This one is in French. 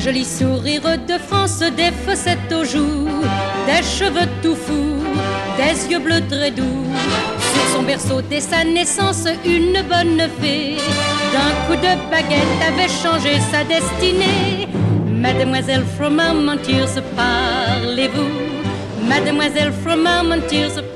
joli sourire de France, des fossettes aux joues, des cheveux tout fous, des yeux bleus très doux. Sur son berceau dès sa naissance, une bonne fée, d'un coup de baguette, avait changé sa destinée. Mademoiselle from Armentières, parlez-vous? Mademoiselle from Armentières,